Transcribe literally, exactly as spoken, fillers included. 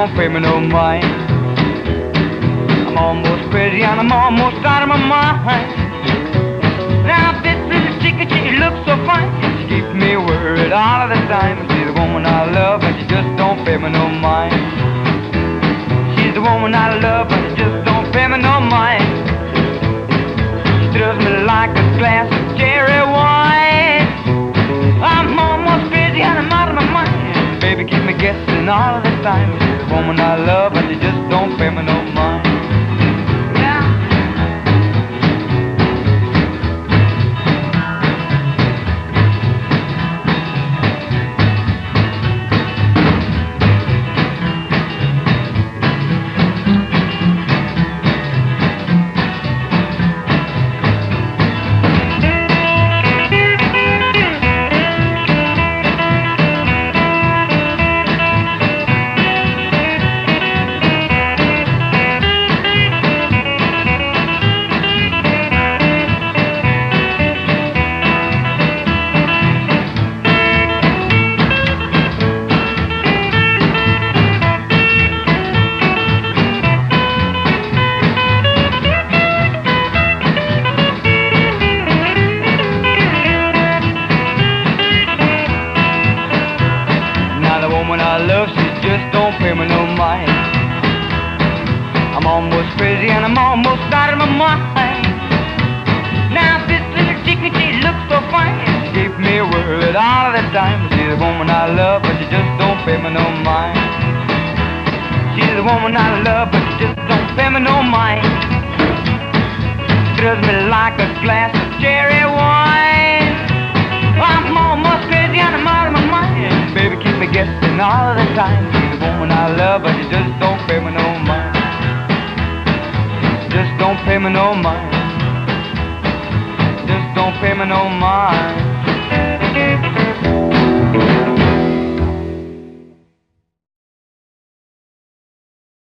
don't pay me no mind. I'm almost crazy and I'm almost out of my mind. Now this little chicken, she looks so fine. She keeps me worried all of the time. She's the woman I love and she just don't pay me no mind. She's the woman I love and she just don't pay me no mind. She throws me like a glass of cherry wine. I'm almost crazy and I'm out of my mind. Baby, keep me guessing all of the time. She's the woman I love and she just don't pay me no mind. Woman I love, she just don't pay me no mind. I'm almost crazy and I'm almost out of my mind. Now this little chicken, she looks so fine. She keeps me worried all of the time. She's the woman I love, but she just don't pay me no mind. She's the woman I love, but she just don't pay me no mind. She throws me like a glass of cherry wine. I'm almost crazy and I'm out of my mind. Baby, keep me guessing all the time. She's the woman I love, but she just don't pay me no mind. Just don't pay me no mind. Just don't pay me no mind.